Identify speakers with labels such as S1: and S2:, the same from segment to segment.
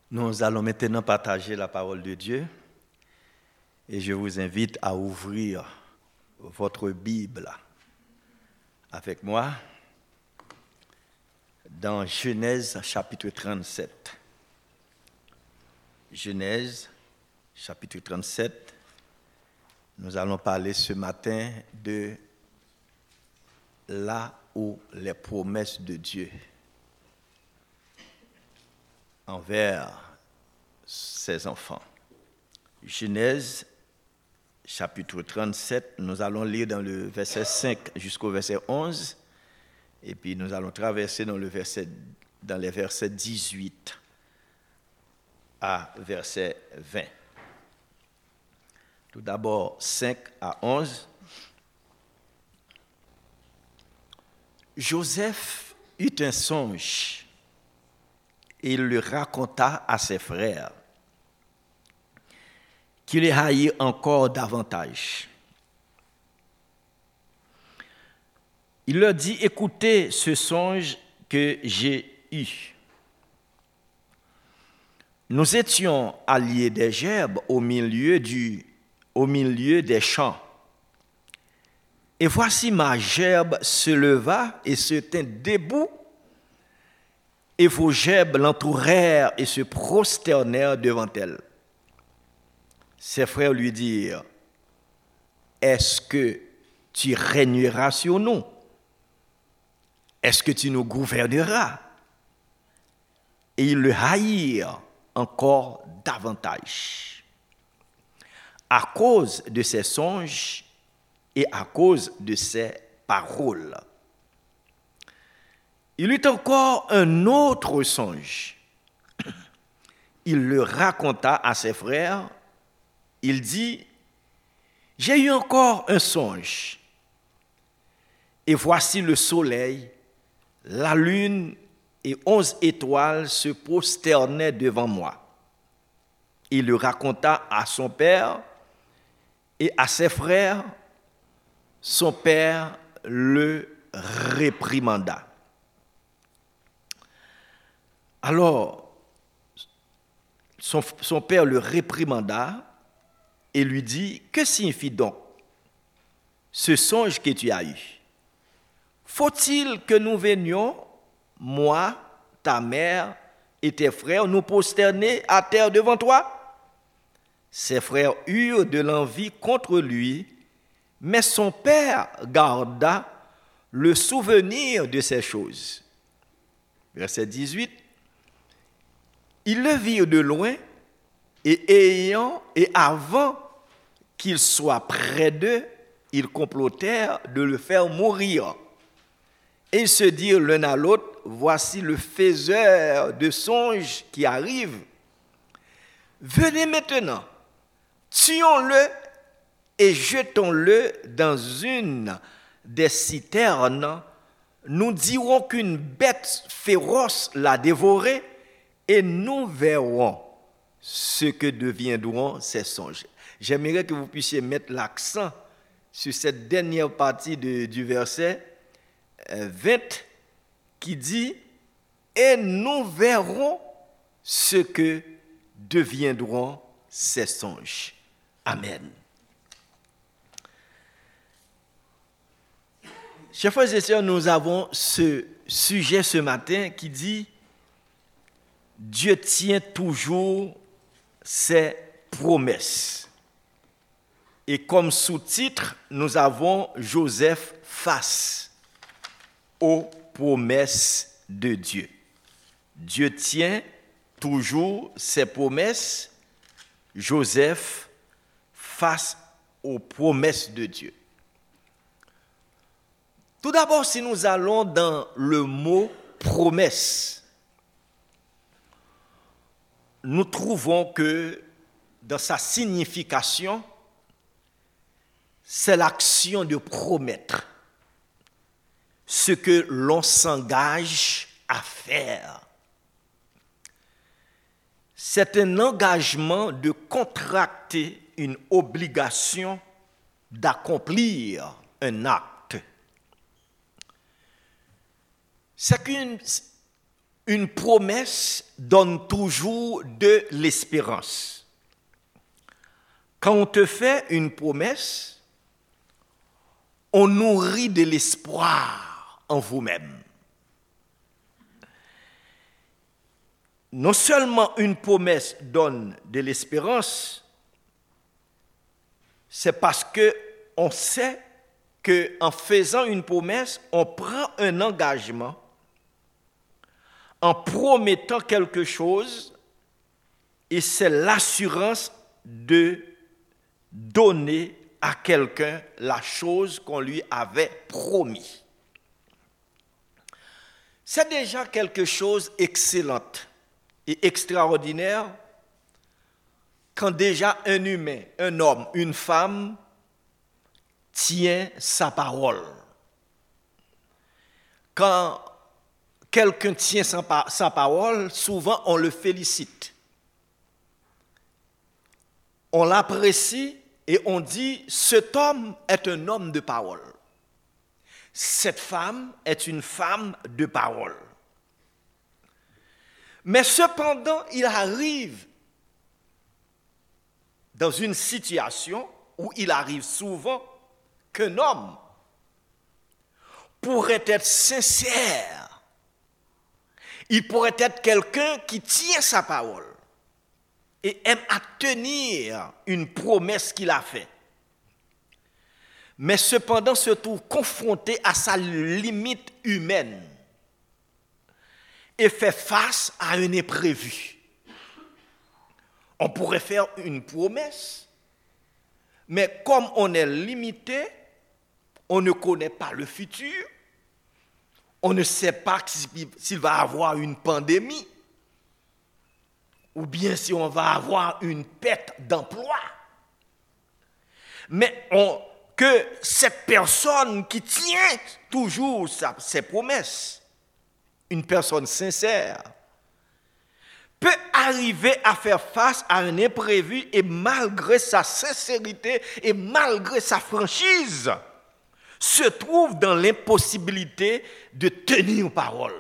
S1: Nous allons maintenant partager la parole de Dieu et je vous invite à ouvrir votre Bible avec moi dans Genèse chapitre 37. Genèse chapitre 37, nous allons parler ce matin de là où les promesses de Dieu envers ses enfants. Genèse chapitre 37, nous allons lire dans le verset 5 jusqu'au verset 11, et puis nous allons traverser dans les versets 18 à verset 20. Tout d'abord, 5 à 11. Joseph eut un songe et il le raconta à ses frères, qui les haïrent encore davantage. Il leur dit, écoutez ce songe que j'ai eu. Nous étions alliés des gerbes au milieu des champs. Et voici ma gerbe se leva et se tint debout, et vos gerbes l'entourèrent et se prosternèrent devant elle. Ses frères lui dirent, est-ce que tu régneras sur nous? Est-ce que tu nous gouverneras? Et ils le haïrent encore davantage, à cause de ses songes et à cause de ses paroles. Il eut encore un autre songe. Il le raconta à ses frères. Il dit, j'ai eu encore un songe. Et voici le soleil, la lune et 11 étoiles se prosternaient devant moi. Il le raconta à son père et à ses frères. Son père le réprimanda. Alors, son père le réprimanda et lui dit, que signifie donc ce songe que tu as eu? Faut-il que nous venions, moi, ta mère et tes frères, nous prosterner à terre devant toi? Ses frères eurent de l'envie contre lui, mais son père garda le souvenir de ces choses. Verset 18. Ils le virent de loin, et avant qu'il soit près d'eux, ils complotèrent de le faire mourir. Et ils se dirent l'un à l'autre, voici le faiseur de songes qui arrive. Venez maintenant, tuons-le et jetons-le dans une des citernes. Nous dirons qu'une bête féroce l'a dévoré et nous verrons ce que deviendront ces songes. J'aimerais que vous puissiez mettre l'accent sur cette dernière partie du verset 20 qui dit « Et nous verrons ce que deviendront ces songes. » Amen. Chers frères et sœurs, nous avons ce sujet ce matin qui dit « Dieu tient toujours ses promesses ». Et comme sous-titre, nous avons Joseph face aux promesses de Dieu. Dieu tient toujours ses promesses. Joseph face aux promesses de Dieu. Tout d'abord, si nous allons dans le mot promesse, nous trouvons que dans sa signification, c'est l'action de promettre ce que l'on s'engage à faire. C'est un engagement de contracter une obligation d'accomplir un acte. C'est qu'une une promesse donne toujours de l'espérance. Quand on te fait une promesse, on nourrit de l'espoir en vous-même. Non seulement une promesse donne de l'espérance, c'est parce que on sait qu'en faisant une promesse, on prend un engagement en promettant quelque chose, et c'est l'assurance de donner à quelqu'un la chose qu'on lui avait promis. C'est déjà quelque chose d'excellent et extraordinaire quand déjà un humain, un homme, une femme tient sa parole. Quand quelqu'un tient sa parole, souvent on le félicite. On l'apprécie et on dit, cet homme est un homme de parole. Cette femme est une femme de parole. Mais cependant, il arrive dans une situation où il arrive souvent qu'un homme pourrait être sincère. Il pourrait être quelqu'un qui tient sa parole et aime à tenir une promesse qu'il a faite. Mais cependant se trouve confronté à sa limite humaine et fait face à un imprévu. On pourrait faire une promesse, mais comme on est limité, on ne connaît pas le futur, on ne sait pas s'il va y avoir une pandémie, ou bien si on va avoir une perte d'emploi. Mais que cette personne qui tient toujours ses promesses, une personne sincère, peut arriver à faire face à un imprévu et malgré sa sincérité et malgré sa franchise, se trouve dans l'impossibilité de tenir parole.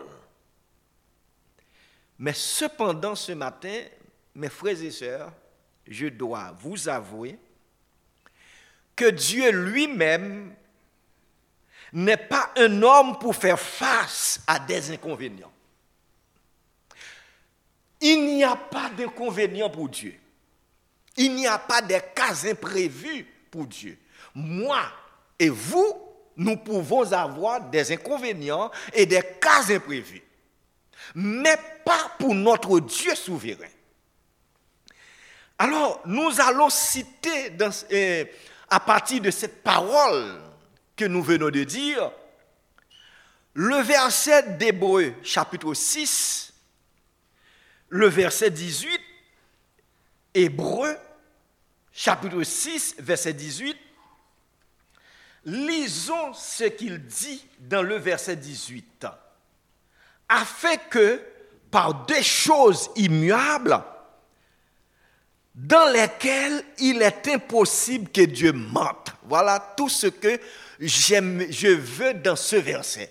S1: Mais cependant, ce matin, mes frères et sœurs, je dois vous avouer que Dieu lui-même n'est pas un homme pour faire face à des inconvénients. Il n'y a pas d'inconvénients pour Dieu. Il n'y a pas de cas imprévus pour Dieu. Moi et vous, nous pouvons avoir des inconvénients et des cas imprévus. Mais pas pour notre Dieu souverain. Alors, nous allons citer à partir de cette parole que nous venons de dire, le verset d'Hébreux, chapitre 6, le verset 18, Hébreux, chapitre 6, verset 18, lisons ce qu'il dit dans le verset 18. Afin que, par des choses immuables, dans lesquelles il est impossible que Dieu mente. Voilà tout ce que je veux dans ce verset.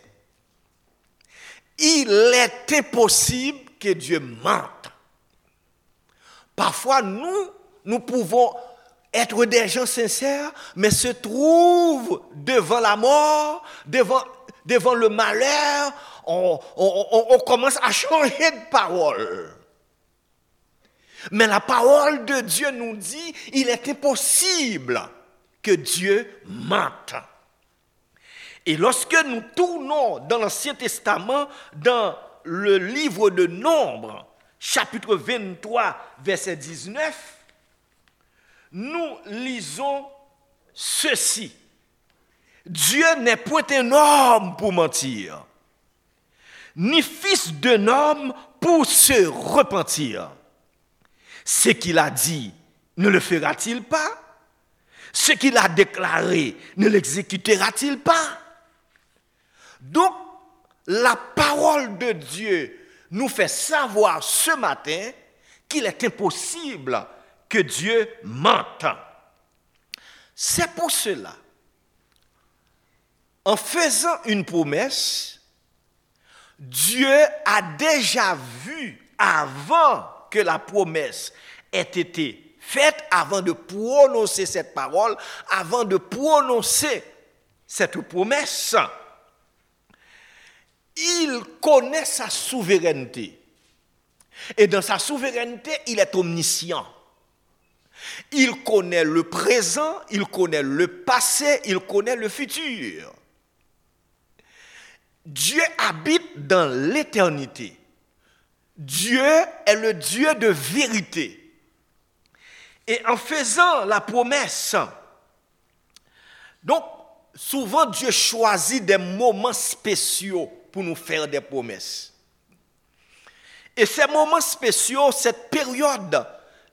S1: Il est impossible que Dieu mente. Parfois, nous pouvons être des gens sincères, mais se trouvent devant la mort, devant le malheur, on commence à changer de parole. Mais la parole de Dieu nous dit, il est impossible que Dieu mente. Et lorsque nous tournons dans l'Ancien Testament, dans le livre de Nombres, chapitre 23, verset 19, nous lisons ceci. Dieu n'est point un homme pour mentir, ni fils d'un homme pour se repentir. Ce qu'il a dit, ne le fera-t-il pas? Ce qu'il a déclaré, ne l'exécutera-t-il pas? Donc, la parole de Dieu nous fait savoir ce matin qu'il est impossible que Dieu mente. C'est pour cela, en faisant une promesse, Dieu a déjà vu avant que la promesse ait été faite, avant de prononcer cette parole, avant de prononcer cette promesse. Il connaît sa souveraineté. Et dans sa souveraineté, il est omniscient. Il connaît le présent, il connaît le passé, il connaît le futur. Dieu habite dans l'éternité. Dieu est le Dieu de vérité. Et en faisant la promesse, donc souvent Dieu choisit des moments spéciaux pour nous faire des promesses. Et ces moments spéciaux, cette période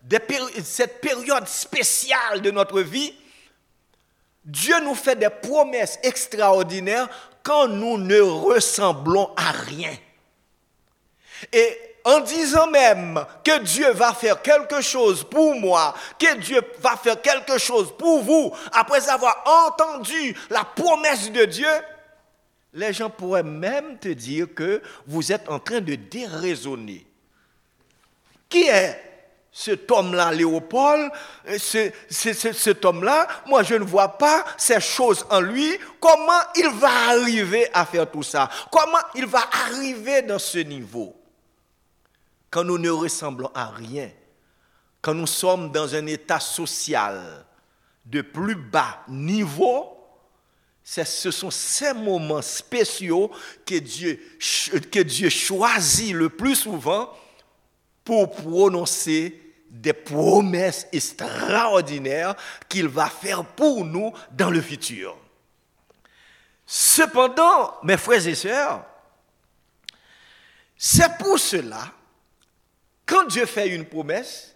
S1: spéciale de notre vie, Dieu nous fait des promesses extraordinaires quand nous ne ressemblons à rien. Et en disant même que Dieu va faire quelque chose pour moi, que Dieu va faire quelque chose pour vous, après avoir entendu la promesse de Dieu, les gens pourraient même te dire que vous êtes en train de déraisonner. Qui est cet homme-là, Léopold? Cet homme-là, moi je ne vois pas ces choses en lui. Comment il va arriver à faire tout ça? Comment il va arriver dans ce niveau? Quand nous ne ressemblons à rien, quand nous sommes dans un état social de plus bas niveau, ce sont ces moments spéciaux que Dieu choisit le plus souvent pour prononcer des promesses extraordinaires qu'il va faire pour nous dans le futur. Cependant, mes frères et sœurs, c'est pour cela, quand Dieu fait une promesse,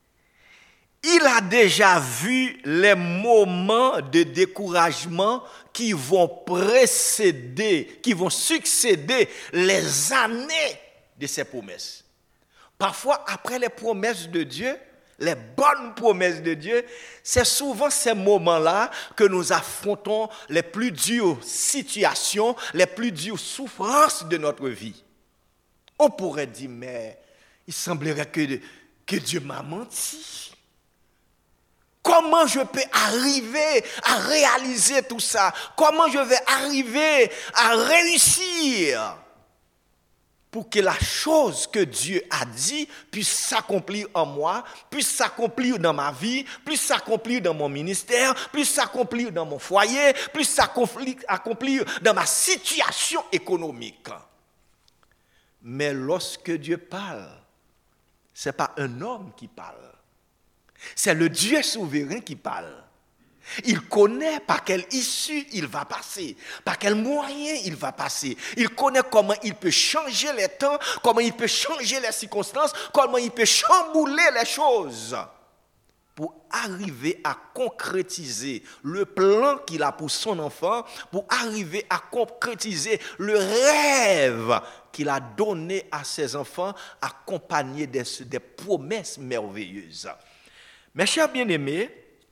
S1: il a déjà vu les moments de découragement qui vont précéder, qui vont succéder les années de ces promesses. Parfois, après les promesses de Dieu, les bonnes promesses de Dieu, c'est souvent ces moments-là que nous affrontons les plus dures situations, les plus dures souffrances de notre vie. On pourrait dire, mais il semblerait que Dieu m'a menti. Comment je peux arriver à réaliser tout ça? Comment je vais arriver à réussir pour que la chose que Dieu a dit puisse s'accomplir en moi, puisse s'accomplir dans ma vie, puisse s'accomplir dans mon ministère, puisse s'accomplir dans mon foyer, puisse s'accomplir dans ma situation économique. Mais lorsque Dieu parle, ce n'est pas un homme qui parle. C'est le Dieu souverain qui parle. Il connaît par quelle issue il va passer, par quel moyen il va passer. Il connaît comment il peut changer les temps, comment il peut changer les circonstances, comment il peut chambouler les choses pour arriver à concrétiser le plan qu'il a pour son enfant, pour arriver à concrétiser le rêve qu'il a donné à ses enfants, accompagné des promesses merveilleuses. Mes chers bien-aimés,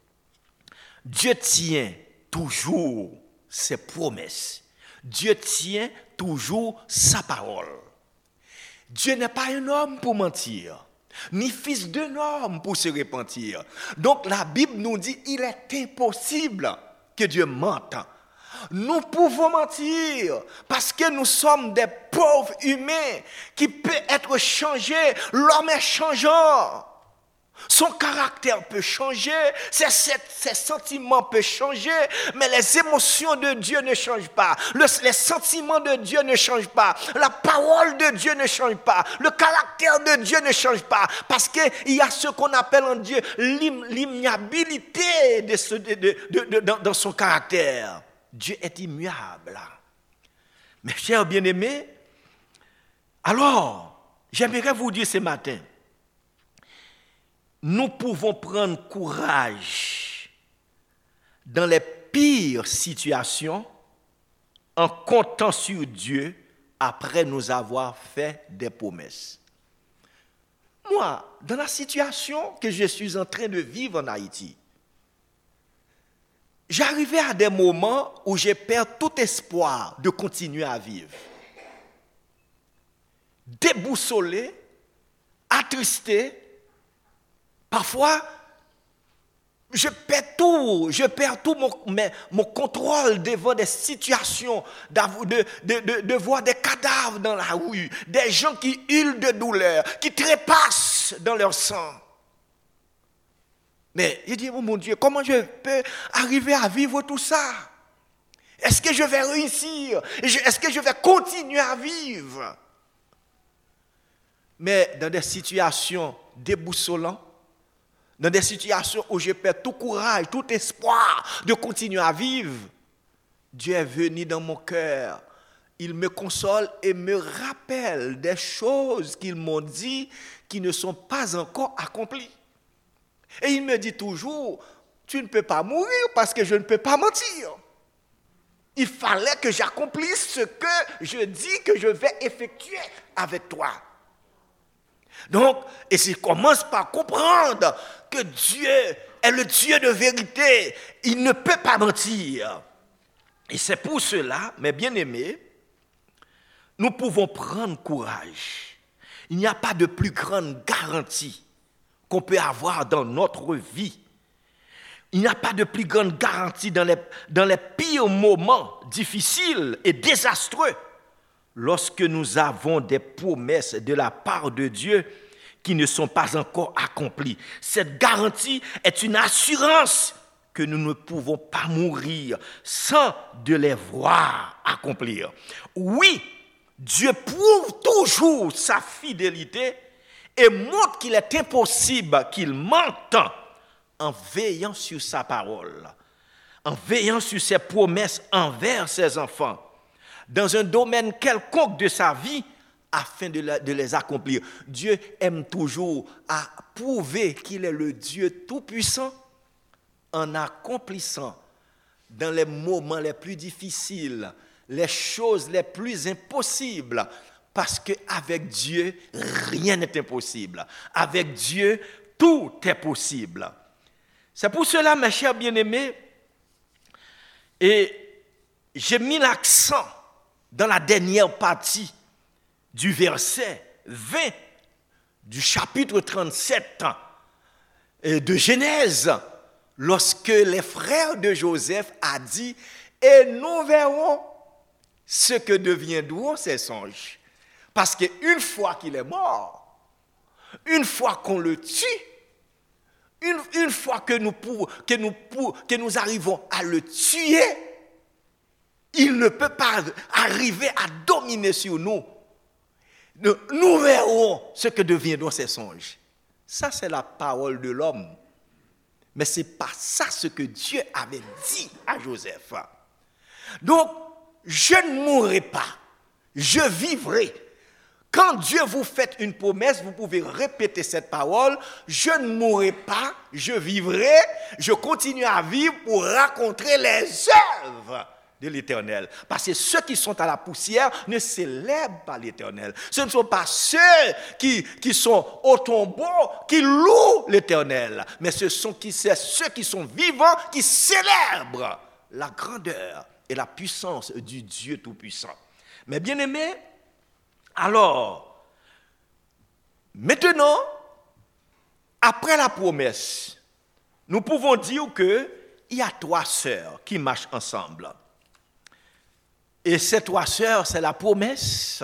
S1: Dieu tient toujours ses promesses. Dieu tient toujours sa parole. Dieu n'est pas un homme pour mentir, ni fils d'un homme pour se repentir. Donc la Bible nous dit qu'il est impossible que Dieu mente. Nous pouvons mentir parce que nous sommes des pauvres humains qui peuvent être changés. L'homme est changeant. Son caractère peut changer, ses sentiments peuvent changer, mais les émotions de Dieu ne changent pas. Les sentiments de Dieu ne changent pas. La parole de Dieu ne change pas. Le caractère de Dieu ne change pas. Parce qu'il y a ce qu'on appelle en Dieu l'immuabilité dans son caractère. Dieu est immuable. Mes chers bien-aimés, alors, j'aimerais vous dire ce matin, nous pouvons prendre courage dans les pires situations en comptant sur Dieu après nous avoir fait des promesses. Moi, dans la situation que je suis en train de vivre en Haïti, j'arrivais à des moments où je perds tout espoir de continuer à vivre. déboussolé, attristé. Parfois, je perds tout mon contrôle devant des situations, de voir des cadavres dans la rue, des gens qui hurlent de douleur, qui trépassent dans leur sang. Mais il dit, oh mon Dieu, comment je peux arriver à vivre tout ça? Est-ce que je vais réussir? Est-ce que je vais continuer à vivre? Mais dans des situations déboussolantes, dans des situations où je perds tout courage, tout espoir de continuer à vivre, Dieu est venu dans mon cœur. Il me console et me rappelle des choses qu'ils m'ont dit qui ne sont pas encore accomplies. Et il me dit toujours, tu ne peux pas mourir parce que je ne peux pas mentir. Il fallait que j'accomplisse ce que je dis que je vais effectuer avec toi. Donc, et s'il commence par comprendre que Dieu est le Dieu de vérité, il ne peut pas mentir. Et c'est pour cela, mes bien-aimés, nous pouvons prendre courage. Il n'y a pas de plus grande garantie qu'on peut avoir dans notre vie. Il n'y a pas de plus grande garantie dans les pires moments difficiles et désastreux lorsque nous avons des promesses de la part de Dieu qui ne sont pas encore accomplies. Cette garantie est une assurance que nous ne pouvons pas mourir sans de les voir accomplir. Oui, Dieu prouve toujours sa fidélité et montre qu'il est impossible qu'il mente en veillant sur sa parole, en veillant sur ses promesses envers ses enfants, dans un domaine quelconque de sa vie, afin de les accomplir. Dieu aime toujours à prouver qu'il est le Dieu tout-puissant en accomplissant dans les moments les plus difficiles, les choses les plus impossibles, parce qu'avec Dieu, rien n'est impossible. Avec Dieu, tout est possible. C'est pour cela, mes chers bien-aimés, et j'ai mis l'accent dans la dernière partie du verset 20 du chapitre 37 de Genèse, lorsque les frères de Joseph a dit « Et nous verrons ce que deviendront ces songes. » Parce qu'une fois qu'il est mort, une fois qu'on le tue, une fois que nous arrivons à le tuer, il ne peut pas arriver à dominer sur nous. Nous verrons ce que deviendront ces songes. Ça, c'est la parole de l'homme. Mais ce n'est pas ça ce que Dieu avait dit à Joseph. Donc, je ne mourrai pas, je vivrai. Quand Dieu vous fait une promesse, vous pouvez répéter cette parole. Je ne mourrai pas, je vivrai, je continue à vivre pour raconter les œuvres de l'Éternel. Parce que ceux qui sont à la poussière ne célèbrent pas l'Éternel. Ce ne sont pas ceux qui sont au tombeau qui louent l'Éternel, mais c'est ceux qui sont vivants qui célèbrent la grandeur et la puissance du Dieu Tout-Puissant. Mais bien aimés, alors, maintenant, après la promesse, nous pouvons dire qu'il y a 3 sœurs qui marchent ensemble. Et ces 3 sœurs, c'est la promesse.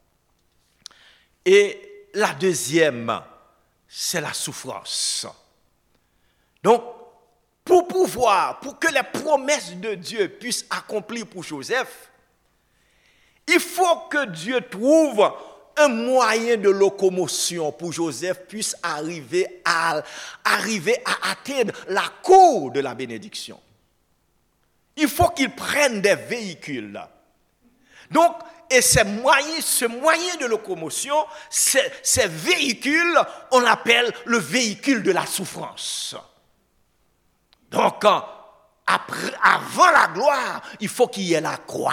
S1: Et la deuxième, c'est la souffrance. Donc, pour que les promesses de Dieu puissent accomplir pour Joseph, il faut que Dieu trouve un moyen de locomotion pour Joseph puisse arriver à atteindre la cour de la bénédiction. Il faut qu'il prenne des véhicules. Donc, et ce moyen de locomotion, ces véhicules, on l'appelle le véhicule de la souffrance. Donc, avant la gloire, il faut qu'il y ait la croix.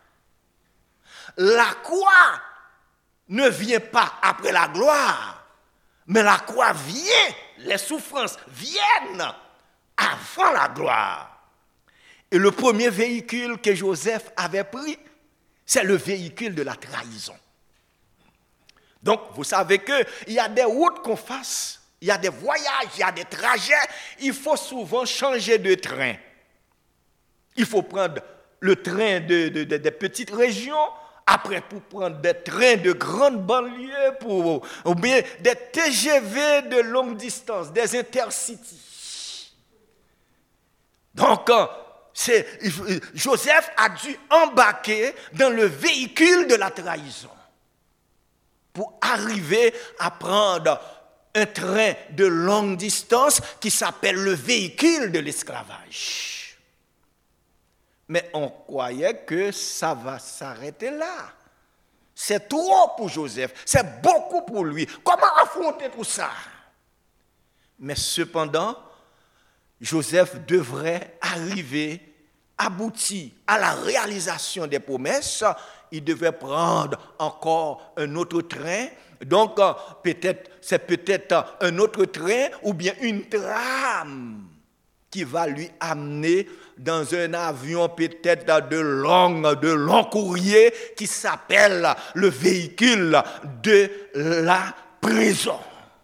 S1: La croix ne vient pas après la gloire, mais la croix vient, les souffrances viennent avant la gloire. Et le premier véhicule que Joseph avait pris, c'est le véhicule de la trahison. Donc, vous savez qu'il y a des routes qu'on fasse, il y a des voyages, il y a des trajets, il faut souvent changer de train. Il faut prendre le train des petites régions, après pour prendre des trains de grandes banlieues, ou bien des TGV de longue distance, des intercities. Donc, Joseph a dû embarquer dans le véhicule de la trahison pour arriver à prendre un train de longue distance qui s'appelle le véhicule de l'esclavage. Mais on croyait que ça va s'arrêter là. C'est trop pour Joseph, c'est beaucoup pour lui. Comment affronter tout ça? Mais cependant, Joseph devrait arriver, aboutir à la réalisation des promesses. Il devait prendre encore un autre train. Donc, c'est peut-être un autre train ou bien une trame qui va lui amener dans un avion peut-être de long courrier qui s'appelle le véhicule de la prison.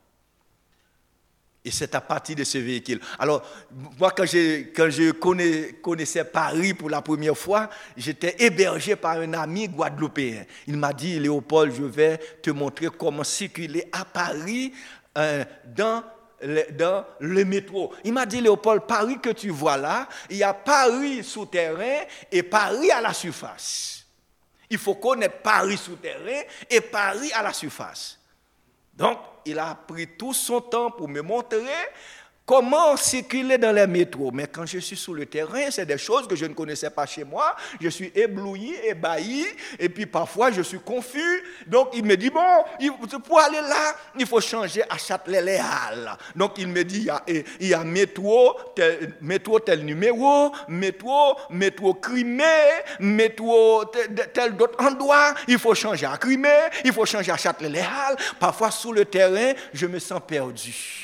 S1: Et c'est à partir de ce véhicule. Alors, moi, quand je connaissais Paris pour la première fois, j'étais hébergé par un ami guadeloupéen. Il m'a dit, Léopold, je vais te montrer comment circuler à Paris dans le métro. Il m'a dit, Léopold, Paris que tu vois là, il y a Paris souterrain et Paris à la surface. Il faut connaître Paris souterrain et Paris à la surface. Donc, il a pris tout son temps pour me montrer comment circuler dans les métros. Mais quand je suis sur le terrain, c'est des choses que je ne connaissais pas chez moi. Je suis ébloui, ébahi, et puis parfois je suis confus. Donc il me dit, bon, pour aller là, il faut changer à Châtelet-Les-Halles. Donc il me dit, il y a métro tel numéro, métro Crimée, métro tel d'autres endroits. Il faut changer à Crimée, il faut changer à Châtelet-Les-Halles. Parfois sur le terrain, je me sens perdu.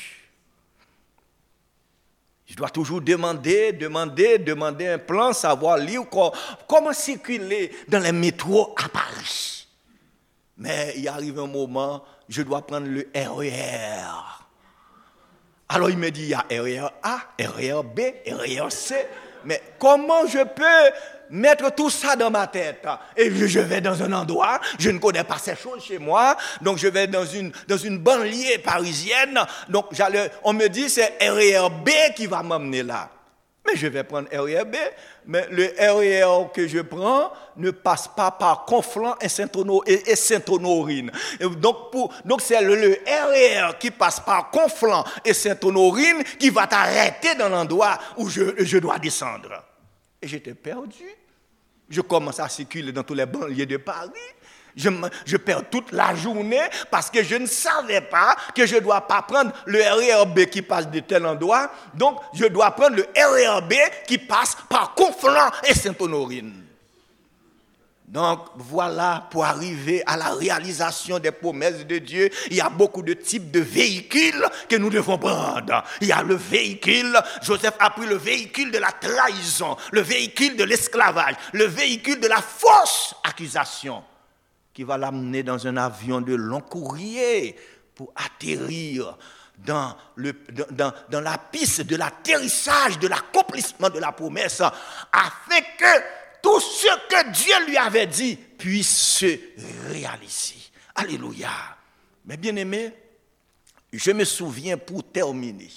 S1: Je dois toujours demander un plan, savoir lire comment circuler dans les métros à Paris. Mais il arrive un moment, je dois prendre le RER. Alors il me dit, il y a RER A, RER B, RER C. Mais comment je peux mettre tout ça dans ma tête? Et je vais dans un endroit, je ne connais pas ces choses chez moi, donc je vais dans une banlieue parisienne, donc on me dit c'est RER B qui va m'emmener là. Mais je vais prendre RER B, mais le RER que je prends ne passe pas par Conflans et Saint-Honorine. Donc c'est le RER qui passe par Conflans et Saint-Honorine qui va t'arrêter dans l'endroit où je dois descendre. Et j'étais perdu. Je commence à circuler dans tous les banlieues de Paris. Je perds toute la journée parce que je ne savais pas que je ne dois pas prendre le RER B qui passe de tel endroit. Donc, je dois prendre le RER B qui passe par Conflans et Saint-Honorine. Donc, voilà, pour arriver à la réalisation des promesses de Dieu, il y a beaucoup de types de véhicules que nous devons prendre. Il y a le véhicule, Joseph a pris le véhicule de la trahison, le véhicule de l'esclavage, le véhicule de la fausse accusation, qui va l'amener dans un avion de long courrier pour atterrir dans la piste de l'atterrissage, de l'accomplissement de la promesse, afin que tout ce que Dieu lui avait dit puisse se réaliser. Alléluia. Mais bien aimé, je me souviens pour terminer,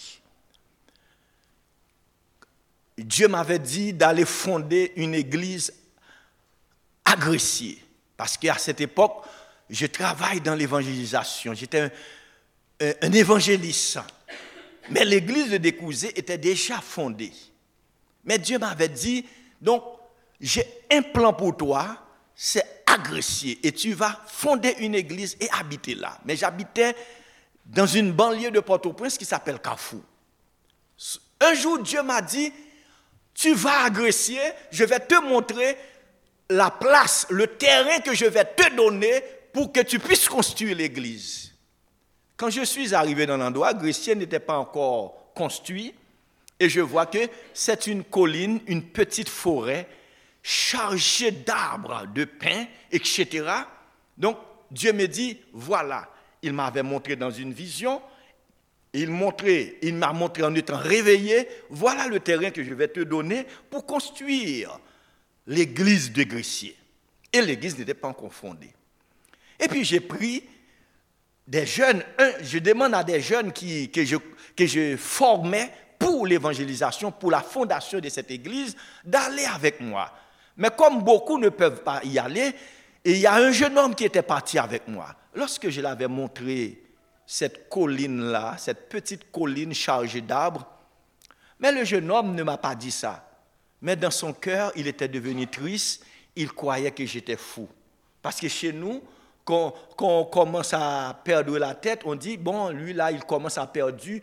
S1: Dieu m'avait dit d'aller fonder une église à Gressier. Parce qu'à cette époque, je travaille dans l'évangélisation. J'étais un évangéliste. Mais l'église de Découzé était déjà fondée. Mais Dieu m'avait dit, donc, j'ai un plan pour toi, c'est à Gressier. Et tu vas fonder une église et habiter là. Mais j'habitais dans une banlieue de Port-au-Prince qui s'appelle Carrefour. Un jour, Dieu m'a dit, tu vas à Gressier, je vais te montrer la place, le terrain que je vais te donner pour que tu puisses construire l'église. Quand je suis arrivé dans l'endroit, Gressier n'était pas encore construit et je vois que c'est une colline, une petite forêt chargée d'arbres, de pins, etc. Donc, Dieu me dit, voilà, il m'avait montré dans une vision, il m'a montré en étant réveillé, voilà le terrain que je vais te donner pour construire l'église de Gressier. Et l'église n'était pas encore fondée. Et puis j'ai pris des jeunes, je demande à des jeunes que je formais pour l'évangélisation, pour la fondation de cette église, d'aller avec moi. Mais comme beaucoup ne peuvent pas y aller, et il y a un jeune homme qui était parti avec moi. Lorsque je l'avais montré cette colline-là, cette petite colline chargée d'arbres, mais le jeune homme ne m'a pas dit ça. Mais dans son cœur, il était devenu triste, il croyait que j'étais fou. Parce que chez nous, quand on commence à perdre la tête, on dit, bon, lui là, il commence à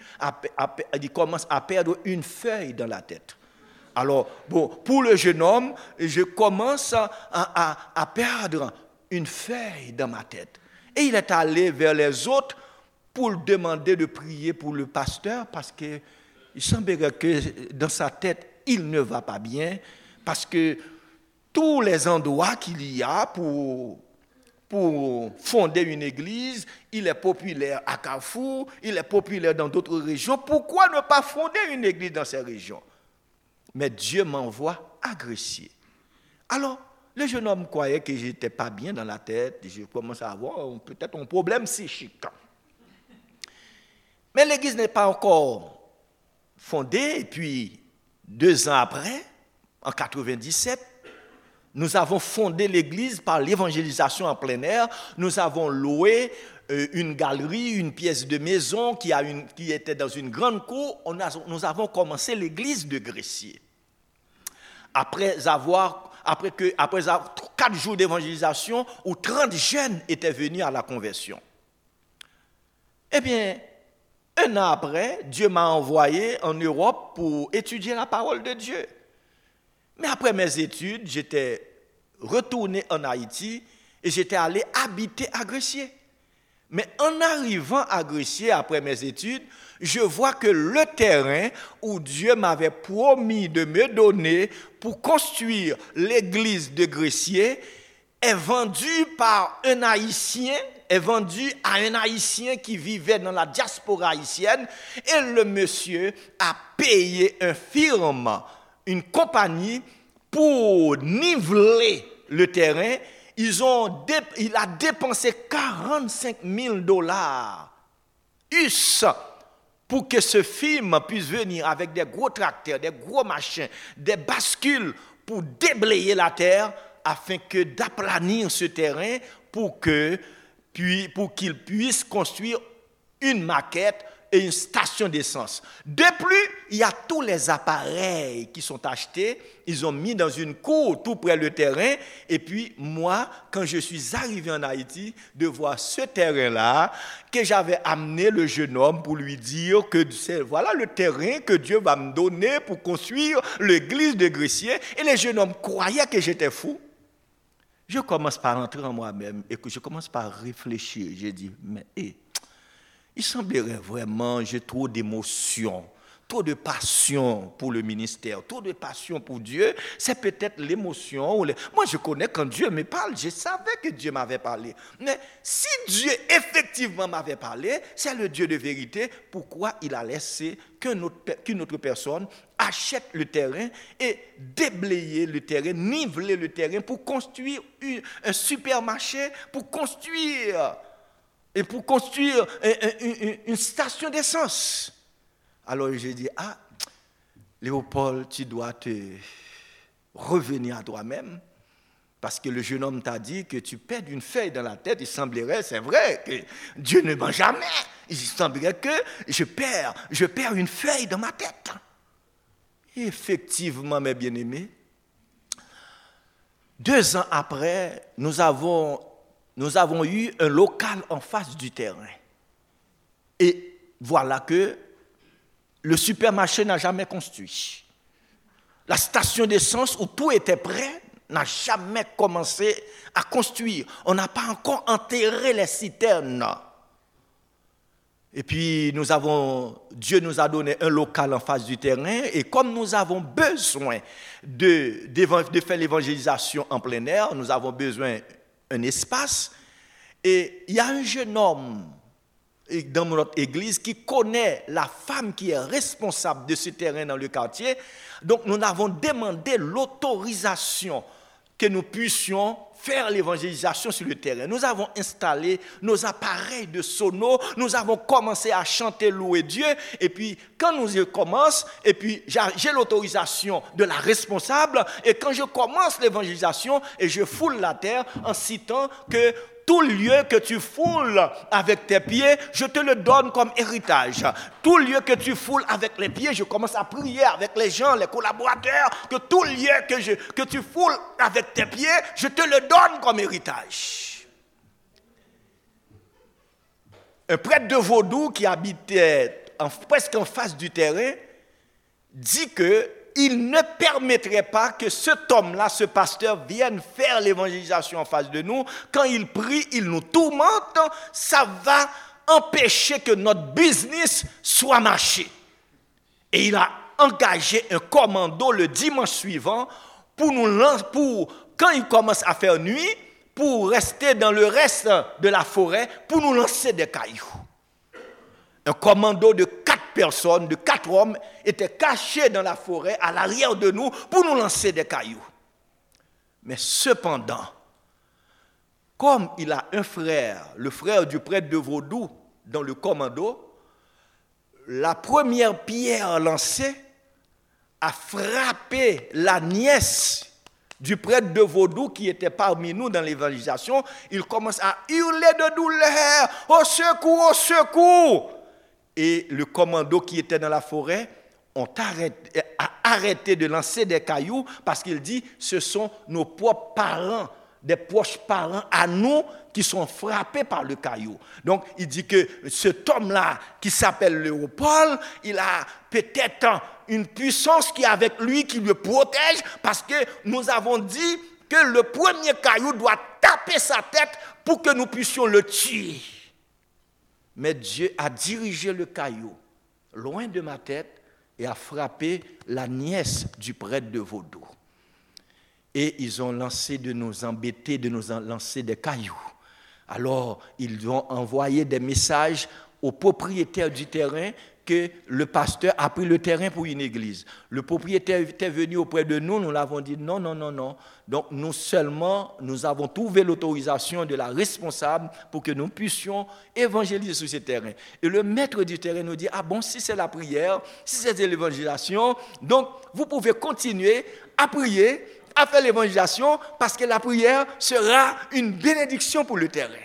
S1: perdre une feuille dans la tête. Alors, bon, pour le jeune homme, je commence à perdre une feuille dans ma tête. Et il est allé vers les autres pour demander de prier pour le pasteur parce qu'il semblerait que dans sa tête, il ne va pas bien parce que tous les endroits qu'il y a pour fonder une église, il est populaire à Carrefour, il est populaire dans d'autres régions. Pourquoi ne pas fonder une église dans ces régions? Mais Dieu m'envoie à Gressier. Alors, le jeune homme croyait que je n'étais pas bien dans la tête, je commençais à avoir peut-être un problème psychique. Mais l'église n'est pas encore fondée, et puis 2 ans après, en 1997, nous avons fondé l'église par l'évangélisation en plein air. Nous avons loué une galerie, une pièce de maison qui était dans une grande cour. Nous avons commencé l'église de Gressier. Après avoir 4 jours d'évangélisation où 30 jeunes étaient venus à la conversion. Eh bien, 1 an après, Dieu m'a envoyé en Europe pour étudier la parole de Dieu. Mais après mes études, j'étais retourné en Haïti et j'étais allé habiter à Gressier. Mais en arrivant à Gressier après mes études, je vois que le terrain où Dieu m'avait promis de me donner pour construire l'église de Gressier est vendu à un Haïtien qui vivait dans la diaspora haïtienne, et le monsieur a payé une firme, une compagnie pour niveler le terrain. Il a dépensé $45,000 US pour que ce firme puisse venir avec des gros tracteurs, des gros machins, des bascules pour déblayer la terre afin que d'aplanir ce terrain pour qu'il puisse construire une maquette et une station d'essence. De plus, il y a tous les appareils qui sont achetés, ils ont mis dans une cour tout près du terrain, et puis moi, quand je suis arrivé en Haïti, de voir ce terrain-là, que j'avais amené le jeune homme pour lui dire que voilà le terrain que Dieu va me donner pour construire l'église de Gressier, et le jeune homme croyait que j'étais fou. Je commence par entrer en moi-même et que je commence par réfléchir. J'ai dit, mais il semblerait vraiment, j'ai trop d'émotions, trop de passion pour le ministère, trop de passion pour Dieu. C'est peut-être l'émotion. Moi, je connais quand Dieu me parle, je savais que Dieu m'avait parlé. Mais si Dieu effectivement m'avait parlé, c'est le Dieu de vérité. Pourquoi il a laissé qu'une autre personne achète le terrain et déblayer le terrain, niveler le terrain pour construire un supermarché, pour construire une station d'essence? Alors j'ai dit, Léopold, tu dois te revenir à toi-même, parce que le jeune homme t'a dit que tu perds une feuille dans la tête. Il semblerait, c'est vrai, que Dieu ne ment jamais. Il semblerait que je perds une feuille dans ma tête. Et effectivement, mes bien-aimés, 2 ans après, nous avons eu un local en face du terrain. Et voilà que le supermarché n'a jamais construit. La station d'essence où tout était prêt n'a jamais commencé à construire. On n'a pas encore enterré les citernes. Et puis, Dieu nous a donné un local en face du terrain, et comme nous avons besoin de faire l'évangélisation en plein air, nous avons besoin d'un espace, Et il y a un jeune homme dans notre église qui connaît la femme qui est responsable de ce terrain dans le quartier. Donc nous avons demandé l'autorisation que nous puissions faire l'évangélisation sur le terrain. Nous avons installé nos appareils de sono, nous avons commencé à chanter, louer Dieu, et puis quand nous commençons, et puis j'ai l'autorisation de la responsable, et quand je commence l'évangélisation, et je foule la terre en citant que tout lieu que tu foules avec tes pieds, je te le donne comme héritage. Tout lieu que tu foules avec les pieds, je commence à prier avec les gens, les collaborateurs, que tout lieu que tu foules avec tes pieds, je te le donne comme héritage. Un prêtre de Vaudou qui habitait presque en face du terrain dit que il ne permettrait pas que cet homme-là, ce pasteur, vienne faire l'évangélisation en face de nous. Quand il prie, il nous tourmente. Ça va empêcher que notre business soit marché. Et il a engagé un commando le dimanche suivant pour quand il commence à faire nuit, pour rester dans le reste de la forêt, pour nous lancer des cailloux. Un commando de 4 personnes, de 4 hommes, était caché dans la forêt, à l'arrière de nous, pour nous lancer des cailloux. Mais cependant, comme il a un frère, le frère du prêtre de Vaudou, dans le commando, la première pierre lancée a frappé la nièce du prêtre de Vaudou qui était parmi nous dans l'évangélisation. Il commence à hurler de douleur, « Au secours, au secours !» Et le commando qui était dans la forêt a arrêté de lancer des cailloux parce qu'il dit ce sont nos propres parents, des proches parents à nous qui sont frappés par le caillou. Donc il dit que cet homme-là qui s'appelle Léopold, il a peut-être une puissance qui est avec lui, qui le protège parce que nous avons dit que le premier caillou doit taper sa tête pour que nous puissions le tuer. Mais Dieu a dirigé le caillou loin de ma tête et a frappé la nièce du prêtre de Vaudou. Et ils ont lancé de nous embêter, de nous lancer des cailloux. Alors, ils ont envoyé des messages au propriétaire du terrain que le pasteur a pris le terrain pour une église. Le propriétaire était venu auprès de nous, nous l'avons dit non. Donc nous avons trouvé l'autorisation de la responsable pour que nous puissions évangéliser sur ce terrain. Et le maître du terrain nous dit, ah bon, si c'est la prière, si c'est l'évangélisation, donc vous pouvez continuer à prier, à faire l'évangélisation, parce que la prière sera une bénédiction pour le terrain.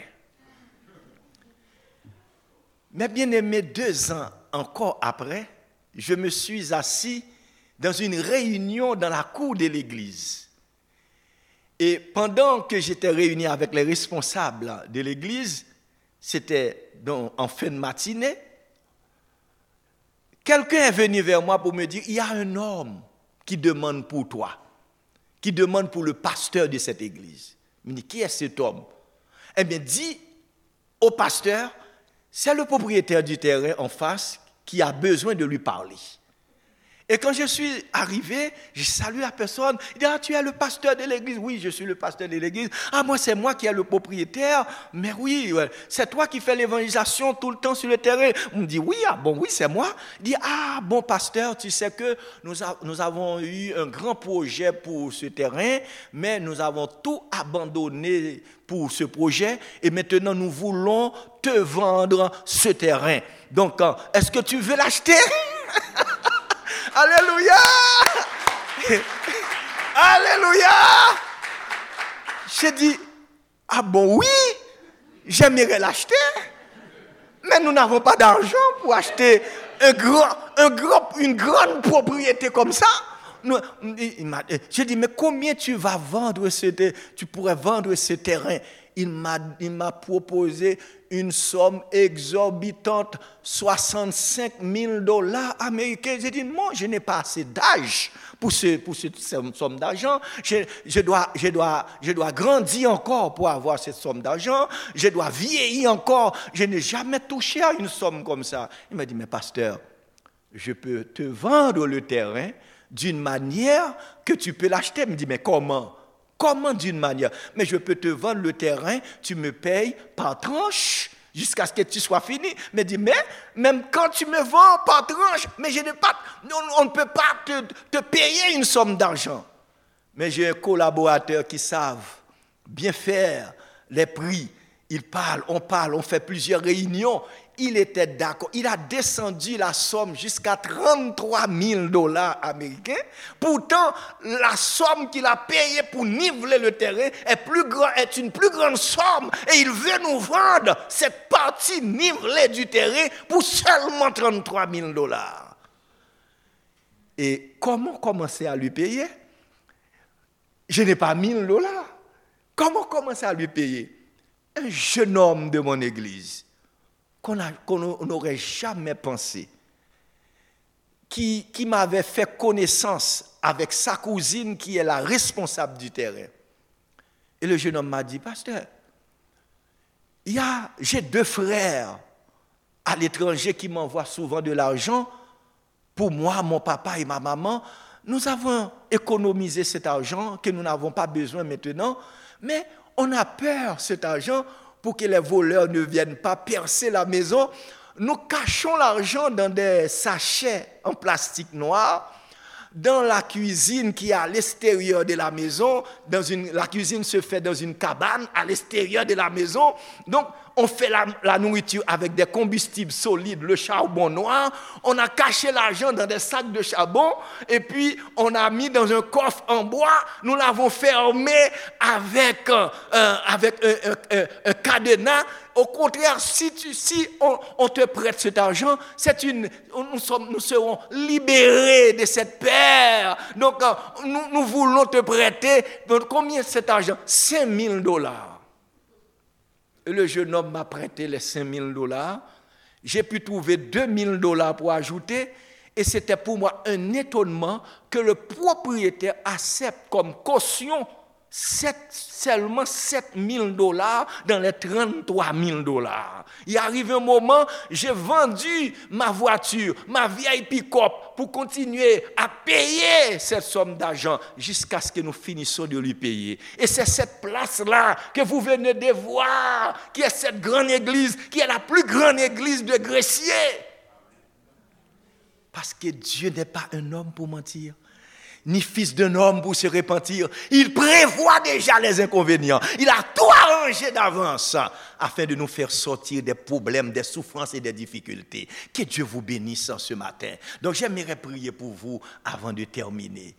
S1: Mais bien aimé, 2 ans encore après, je me suis assis dans une réunion dans la cour de l'église. Et pendant que j'étais réuni avec les responsables de l'église, c'était donc en fin de matinée, quelqu'un est venu vers moi pour me dire, il y a un homme qui demande pour toi, qui demande pour le pasteur de cette église. Il me dit, qui est cet homme? Eh bien, dis au pasteur, c'est le propriétaire du terrain en face qui a besoin de lui parler. Et quand je suis arrivé, je salue la personne. Il dit, ah, tu es le pasteur de l'église? Oui, je suis le pasteur de l'église. Ah, moi, c'est moi qui est le propriétaire. Mais oui, c'est toi qui fais l'évangélisation tout le temps sur le terrain. On me dit, oui, ah bon, oui, c'est moi. Il dit, ah, bon, pasteur, tu sais que nous avons eu un grand projet pour ce terrain, mais nous avons tout abandonné pour ce projet et maintenant nous voulons te vendre ce terrain. Donc, est-ce que tu veux l'acheter? Alléluia! Alléluia! J'ai dit, ah bon, oui, j'aimerais l'acheter, mais nous n'avons pas d'argent pour acheter une grande propriété comme ça. J'ai dit, mais combien tu pourrais vendre ce terrain? Il m'a proposé une somme exorbitante, $65,000 américains. J'ai dit, non, je n'ai pas assez d'âge pour cette somme d'argent. Je dois grandir encore pour avoir cette somme d'argent. Je dois vieillir encore. Je n'ai jamais touché à une somme comme ça. Il m'a dit, mais pasteur, je peux te vendre le terrain d'une manière que tu peux l'acheter. Il me dit, mais comment Comment d'une manière? Mais je peux te vendre le terrain, tu me payes par tranche jusqu'à ce que tu sois fini. Mais dit, mais même quand tu me vends par tranche, mais je n'ai pas, on ne peut pas te payer une somme d'argent. Mais j'ai un collaborateur qui savent bien faire les prix. On fait plusieurs réunions. Il était d'accord. Il a descendu la somme jusqu'à 33 000 $ américains. Pourtant, la somme qu'il a payée pour niveler le terrain est une plus grande somme. Et il veut nous vendre cette partie nivelée du terrain pour seulement 33 000 $. Et comment commencer à lui payer? Je n'ai pas 1 000 $. Comment commencer à lui payer? Un jeune homme de mon église qu'on n'aurait jamais pensé, qui m'avait fait connaissance avec sa cousine qui est la responsable du terrain. Et le jeune homme m'a dit, pasteur, j'ai 2 frères à l'étranger qui m'envoient souvent de l'argent. Pour moi, mon papa et ma maman, nous avons économisé cet argent que nous n'avons pas besoin maintenant, mais on a peur, cet argent, pour que les voleurs ne viennent pas percer la maison. Nous cachons l'argent dans des sachets en plastique noir, dans la cuisine qui est à l'extérieur de la maison. La cuisine se fait dans une cabane à l'extérieur de la maison. Donc, on fait la nourriture avec des combustibles solides, le charbon noir. On a caché l'argent dans des sacs de charbon et puis on a mis dans un coffre en bois. Nous l'avons fermé avec un cadenas. Au contraire, si on te prête cet argent, nous serons libérés de cette peur. Donc, nous voulons te prêter. Donc, combien cet argent? 5 000 $. Et le jeune homme m'a prêté les 5 000 $. J'ai pu trouver 2 000 $ pour ajouter. Et c'était pour moi un étonnement que le propriétaire accepte comme caution seulement 7 000 $ dans les 33 000 $. Il arrive un moment, j'ai vendu ma voiture, ma vieille pick-up, pour continuer à payer cette somme d'argent jusqu'à ce que nous finissions de lui payer. Et c'est cette place-là que vous venez de voir, qui est cette grande église, qui est la plus grande église de Gressier. Parce que Dieu n'est pas un homme pour mentir, ni fils d'un homme pour se repentir. Il prévoit déjà les inconvénients. Il a tout arrangé d'avance afin de nous faire sortir des problèmes, des souffrances et des difficultés. Que Dieu vous bénisse ce matin. Donc j'aimerais prier pour vous avant de terminer.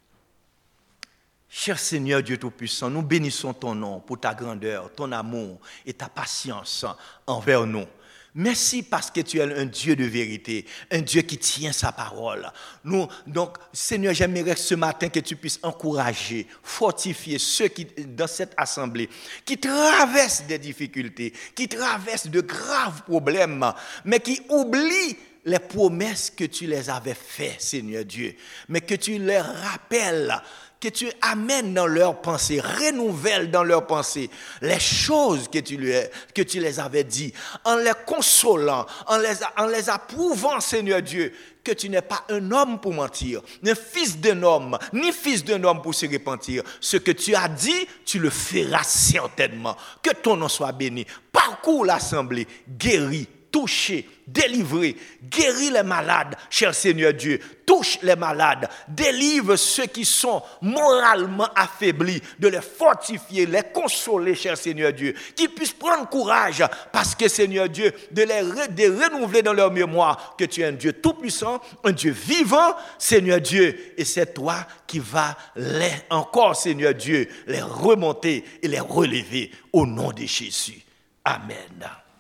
S1: Cher Seigneur Dieu Tout-Puissant, nous bénissons ton nom pour ta grandeur, ton amour et ta patience envers nous. Merci parce que tu es un Dieu de vérité, un Dieu qui tient sa parole. Donc, Seigneur, j'aimerais ce matin que tu puisses encourager, fortifier ceux qui, dans cette assemblée, qui traversent des difficultés, qui traversent de graves problèmes, mais qui oublient les promesses que tu les avais faites, Seigneur Dieu, mais que tu leur rappelles, que tu amènes dans leurs pensées, renouvelles dans leurs pensées les choses que tu les avais dit, en les consolant, en les approuvant, Seigneur Dieu, que tu n'es pas un homme pour mentir, ni fils d'un homme pour se repentir. Ce que tu as dit, tu le feras certainement. Que ton nom soit béni. Parcours l'assemblée, guéris, toucher, délivrer, guéris les malades, cher Seigneur Dieu, touche les malades, délivre ceux qui sont moralement affaiblis, de les fortifier, les consoler, cher Seigneur Dieu, qu'ils puissent prendre courage, parce que Seigneur Dieu, de renouveler dans leur mémoire que tu es un Dieu tout-puissant, un Dieu vivant, Seigneur Dieu, et c'est toi qui vas encore, Seigneur Dieu, les remonter et les relever au nom de Jésus. Amen.